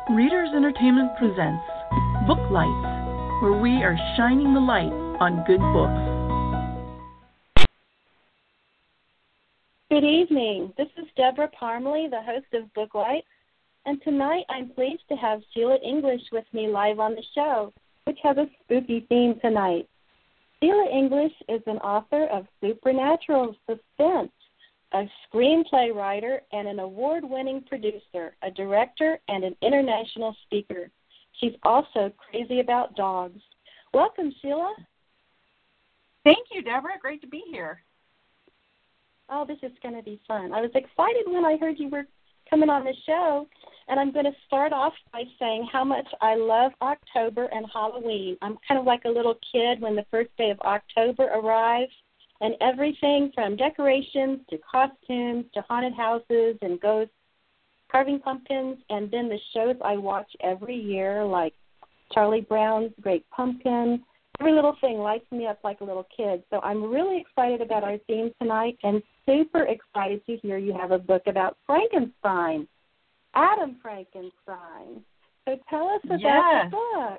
Readers Entertainment presents Book Lights, where we are shining the light on good books. Good evening. This is Deborah Parmalee, the host of Book Lights, and tonight I'm pleased to have Sheila English with me live on the show, which has a spooky theme tonight. Sheila English is an author of supernatural suspense, a screenplay writer, and an award-winning producer, a director, and an international speaker. She's also crazy about dogs. Welcome, Sheila. Thank you, Deborah. Great to be here. Oh, this is going to be fun. I was excited when I heard you were coming on the show, and I'm going to start off by saying how much I love October and Halloween. I'm kind of like a little kid when the first day of October arrives, and everything from decorations to costumes to haunted houses and ghosts, carving pumpkins, and then the shows I watch every year like Charlie Brown's Great Pumpkin. Every little thing lights me up like a little kid. So I'm really excited about our theme tonight and super excited to hear you have a book about Frankenstein, Adam Frankenstein. So tell us about the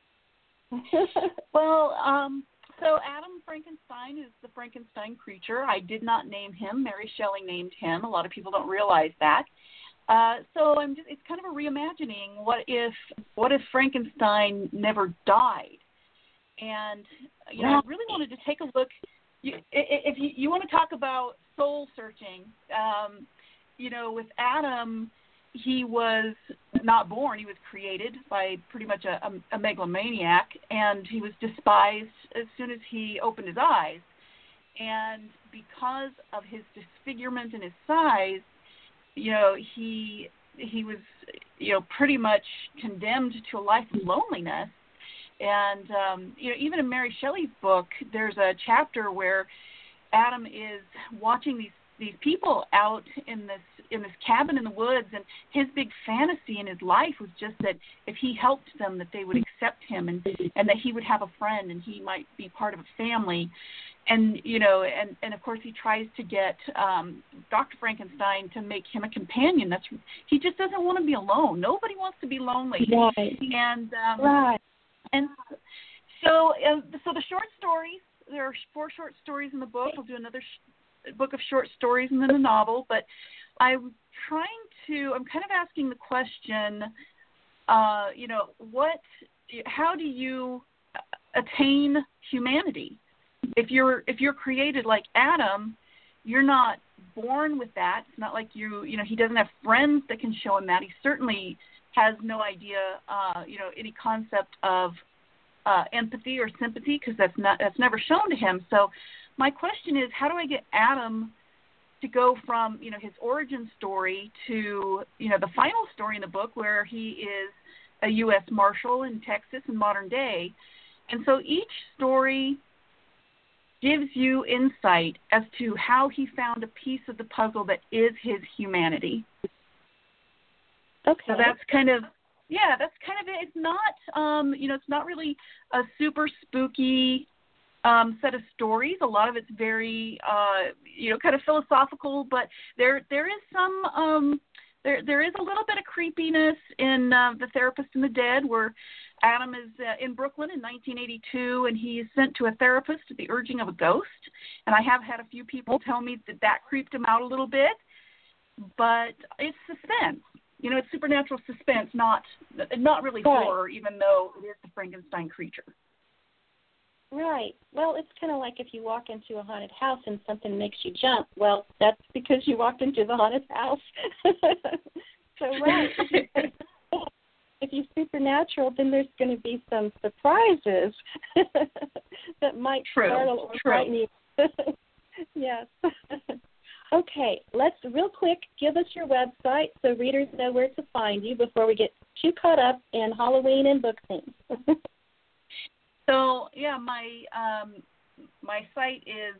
book. So Adam Frankenstein is the Frankenstein creature. I did not name him. Mary Shelley named him. A lot of people don't realize that. So it's kind of a reimagining. What if Frankenstein never died? And I really wanted to take a look. If you want to talk about soul searching, with Adam, he was not born. He was created by pretty much a megalomaniac, and he was despised as soon as he opened his eyes. And because of his disfigurement and his size, he was, pretty much condemned to a life of loneliness. And, even in Mary Shelley's book, there's a chapter where Adam is watching these people out in this cabin in the woods, and his big fantasy in his life was just that if he helped them, that they would accept him, and that he would have a friend, and he might be part of a family. And, and of course he tries to get Dr. Frankenstein to make him a companion. He just doesn't want to be alone. Nobody wants to be lonely. Right. And, right. And so the short stories, there are 4 short stories in the book. I'll do another book of short stories and then a novel. But I'm kind of asking the question, how do you attain humanity? If you're created like Adam, you're not born with that. It's not like he doesn't have friends that can show him that. He certainly has no idea, any concept of empathy or sympathy, because that's never shown to him. So my question is, how do I get Adam to go from, his origin story to, the final story in the book where he is a U.S. Marshal in Texas in modern day? And so each story gives you insight as to how he found a piece of the puzzle that is his humanity. Okay. So that's kind of it. It's not, it's not really a super spooky set of stories. A lot of it's very, kind of philosophical, but there is some, there is a little bit of creepiness in The Therapist and the Dead, where Adam is in Brooklyn in 1982, and he is sent to a therapist at the urging of a ghost. And I have had a few people tell me that creeped him out a little bit, but it's suspense. It's supernatural suspense, not really horror, even though it is the Frankenstein creature. Right. Well, it's kind of like if you walk into a haunted house and something makes you jump. Well, that's because you walked into the haunted house. So, right. If you're supernatural, then there's going to be some surprises that might startle or frighten you. Yes. Okay, let's real quick give us your website so readers know where to find you before we get too caught up in Halloween and book themes. So, my site is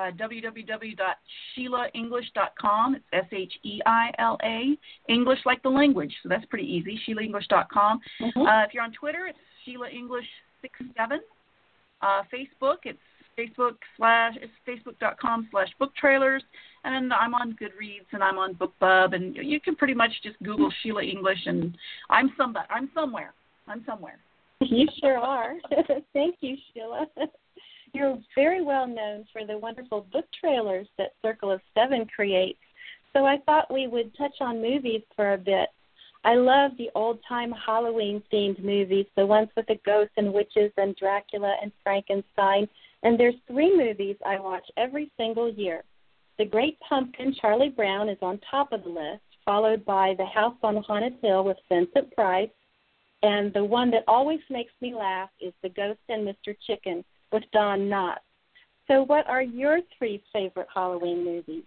www.SheilaEnglish.com. It's SHEILA, English like the language, so that's pretty easy, SheilaEnglish.com. Mm-hmm. If you're on Twitter, it's Sheila English 67. Facebook, it's Facebook.com/book trailers, and I'm on Goodreads and I'm on BookBub, and you can pretty much just Google Sheila English, and I'm somewhere. You sure are. Thank you, Sheila. You're very well known for the wonderful book trailers that Circle of Seven creates. So I thought we would touch on movies for a bit. I love the old-time Halloween-themed movies, the ones with the ghosts and witches and Dracula and Frankenstein. And there's 3 movies I watch every single year. The Great Pumpkin, Charlie Brown, is on top of the list, followed by The House on Haunted Hill with Vincent Price. And the one that always makes me laugh is The Ghost and Mr. Chicken with Don Knotts. So what are your 3 favorite Halloween movies?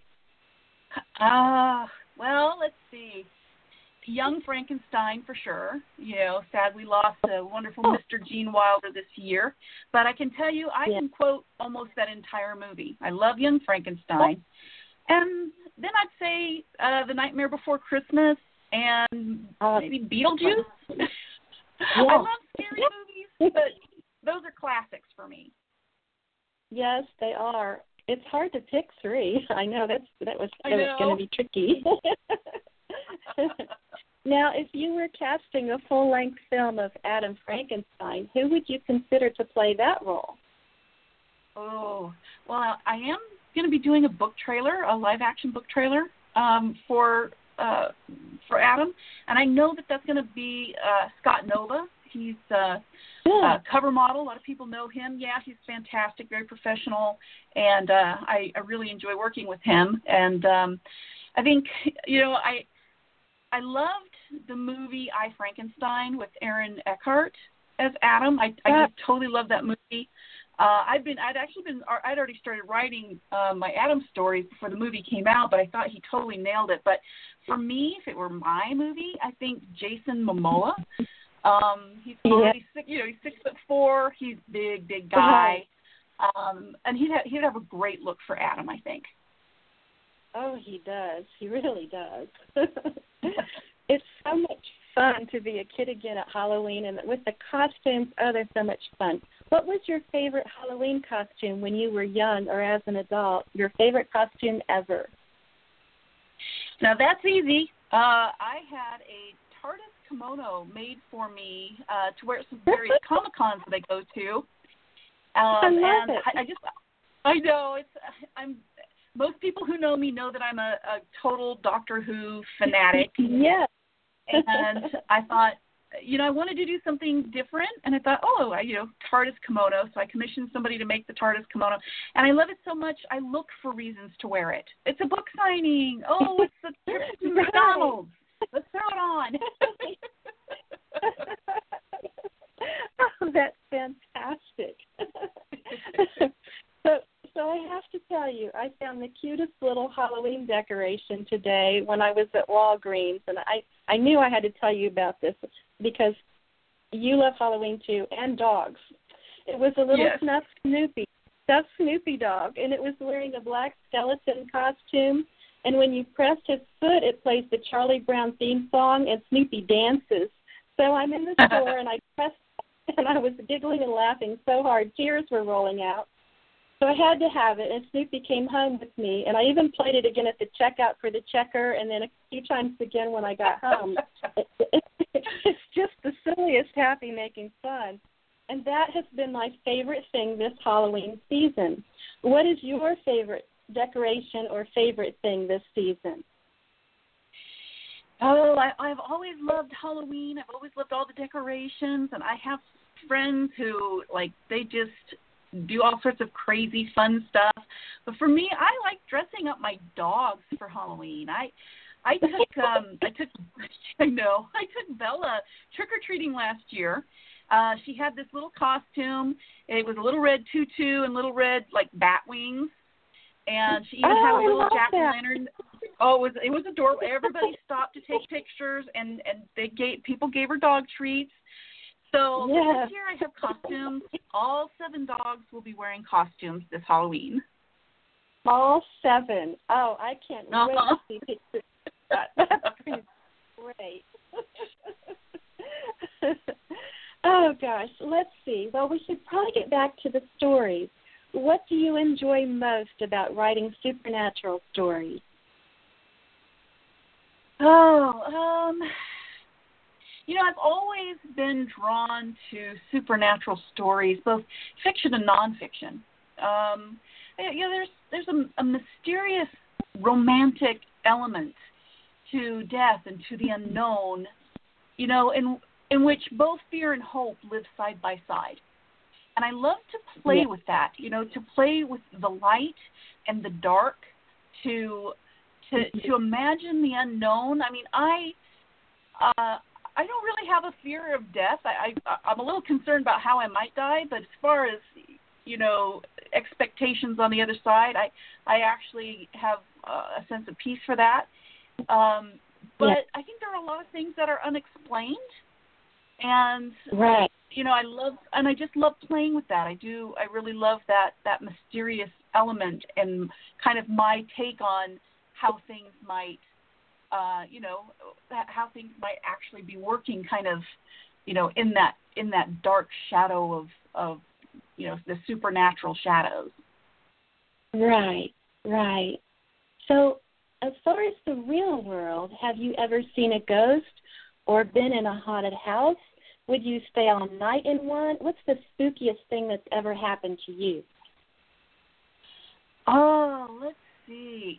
Well, let's see. Young Frankenstein, for sure. Sadly lost a wonderful Mr. Gene Wilder this year. But I can tell you, I can quote almost that entire movie. I love Young Frankenstein. And then I'd say The Nightmare Before Christmas and maybe Beetlejuice. I love scary movies, but those are classics for me. Yes, they are. It's hard to pick 3. I know that was going to be tricky. Now, if you were casting a full-length film of Adam Frankenstein, who would you consider to play that role? Oh, well, I am going to be doing a book trailer, a live-action book trailer for Adam, and I know that that's going to be Scott Nova. He's a cover model. A lot of people know him. Yeah, he's fantastic, very professional, and I really enjoy working with him. And I think, I loved the movie I, Frankenstein with Aaron Eckhart as Adam. I just totally loved that movie. I'd already started writing my Adam stories before the movie came out, but I thought he totally nailed it. But for me, if it were my movie, I think Jason Momoa. He's already he's 6'4". He's big guy, and he'd have a great look for Adam, I think. Oh, he does. He really does. It's so much fun to be a kid again at Halloween, and with the costumes, they're so much fun. What was your favorite Halloween costume when you were young or as an adult? Your favorite costume ever? Now, that's easy. I had a TARDIS kimono made for me to wear at some various Comic-Cons that I go to. I love it. I know, most people who know me know that I'm a total Doctor Who fanatic. Yes. And I thought, I wanted to do something different, and I thought, TARDIS kimono. So I commissioned somebody to make the TARDIS kimono, and I love it so much. I look for reasons to wear it. It's a book signing. Oh, it's a trip to McDonald's. Let's throw it on. Oh, that's fantastic. So I have to tell you, I found the cutest little Halloween decoration today when I was at Walgreens, and I knew I had to tell you about this because you love Halloween too, and dogs. It was a little stuffed Snoopy dog, and it was wearing a black skeleton costume, and when you pressed his foot, it plays the Charlie Brown theme song, and Snoopy dances. So I'm in the store, and I pressed, and I was giggling and laughing so hard, tears were rolling out. So I had to have it, and Snoopy came home with me, and I even played it again at the checkout for the checker, and then a few times again when I got home. It's just the silliest happy making fun. And that has been my favorite thing this Halloween season. What is your favorite decoration or favorite thing this season? Oh, I've always loved Halloween. I've always loved all the decorations, and I have friends who, they just do all sorts of crazy fun stuff. But for me, I like dressing up my dogs for Halloween. I took Bella trick-or-treating last year. She had this little costume. It was a little red tutu and little red bat wings. And she even had a little jack-o'-lantern. Oh, it was adorable. Everybody stopped to take pictures, and people gave her dog treats. So this year I have costumes. All 7 dogs will be wearing costumes this Halloween. All 7. Oh, I can't wait to see pictures. That's great. Oh, gosh. Let's see. Well, we should probably get back to the stories. what do you enjoy most about writing supernatural stories? I've always been drawn to supernatural stories, both fiction and nonfiction. There's a mysterious romantic element to death and to the unknown, in which both fear and hope live side by side. And I love to play with that, to play with the light and the dark, to imagine the unknown. I mean, I don't really have a fear of death. I'm a little concerned about how I might die, but as far as, expectations on the other side, I actually have a sense of peace for that. But I think there are a lot of things that are unexplained, and right. I just love playing with that. I really love that mysterious element and kind of my take on how things might, how things might actually be working, kind of, in that dark shadow of the supernatural shadows. Right. So, as far as the real world, have you ever seen a ghost or been in a haunted house? Would you stay all night in one? What's the spookiest thing that's ever happened to you? Oh, let's see.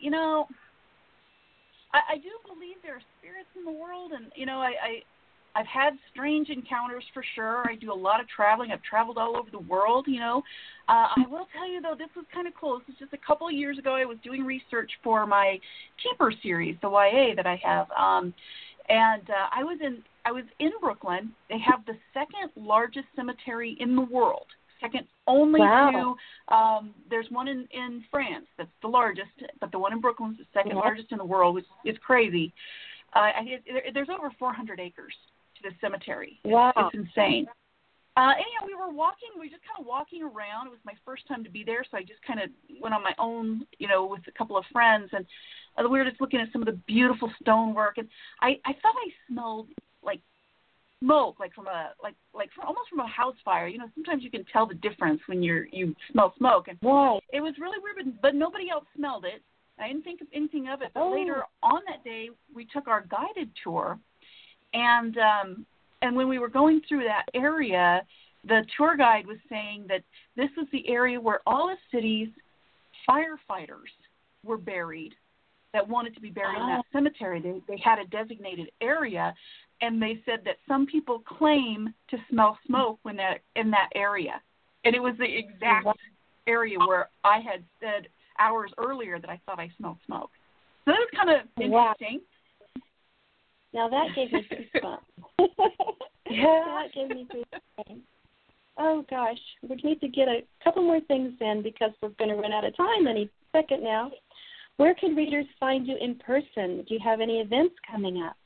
I do believe there are spirits in the world, and, I've had strange encounters for sure. I do a lot of traveling. I've traveled all over the world, I will tell you, though, this was kind of cool. This was just a couple of years ago. I was doing research for my Keeper series, the YA that I have, and I was in Brooklyn. They have the second largest cemetery in the world, second only to, there's one in France that's the largest, but the one in Brooklyn is the second largest in the world, which is crazy. There's over 400 acres to the cemetery. Wow. It's insane. Anyhow, we were just kind of walking around. It was my first time to be there, so I just kind of went on my own, with a couple of friends, and we were just looking at some of the beautiful stonework, and I thought I smelled like smoke, almost from a house fire. Sometimes you can tell the difference when you smell smoke, and it was really weird, but nobody else smelled it. I didn't think of anything of it, but later on that day, we took our guided tour, and when we were going through that area, the tour guide was saying that this was the area where all the city's firefighters were buried that wanted to be buried in that cemetery. They had a designated area, and they said that some people claim to smell smoke when they're in that area. And it was the exact area where I had said hours earlier that I thought I smelled smoke. So that was kind of interesting. Now that gave me goosebumps. That gave me goosebumps. Oh, gosh. We need to get a couple more things in because we're going to run out of time any second now. Where can readers find you in person? Do you have any events coming up?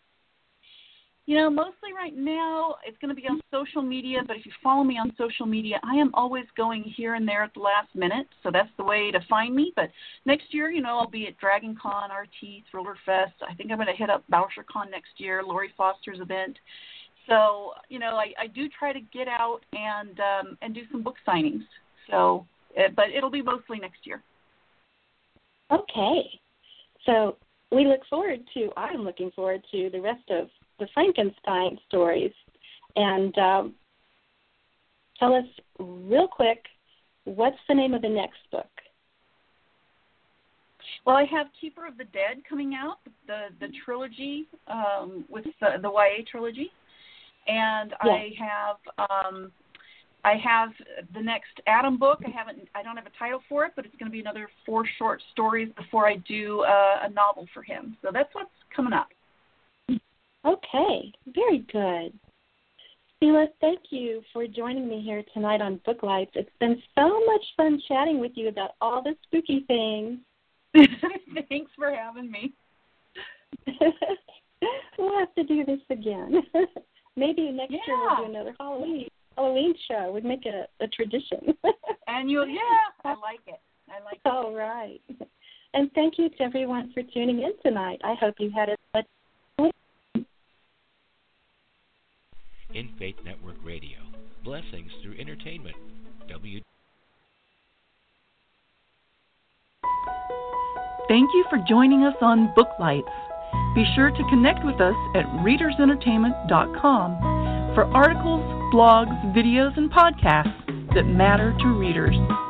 Mostly right now it's going to be on social media, but if you follow me on social media, I am always going here and there at the last minute, so that's the way to find me. But next year, I'll be at Dragon Con, RT, Thriller Fest. I think I'm going to hit up BoucherCon next year, Lori Foster's event. So, I do try to get out and do some book signings. So, but it'll be mostly next year. Okay. So I'm looking forward to the rest of the Frankenstein stories. And tell us real quick, what's the name of the next book? Well, I have Keeper of the Dead coming out, the trilogy, with the YA trilogy. And I have the next Adam book. I don't have a title for it, but it's going to be another 4 short stories before I do a novel for him. So that's what's coming up. Okay, very good. Sheila, thank you for joining me here tonight on Book Lights. It's been so much fun chatting with you about all the spooky things. Thanks for having me. We'll have to do this again. Maybe next year we'll do another Halloween show. We'd make it a tradition. Annual, I like it. All right. And thank you to everyone for tuning in tonight. I hope you had as much In Faith Network Radio. Blessings through entertainment. Thank you for joining us on Booklights. Be sure to connect with us at readersentertainment.com for articles, blogs, videos, and podcasts that matter to readers.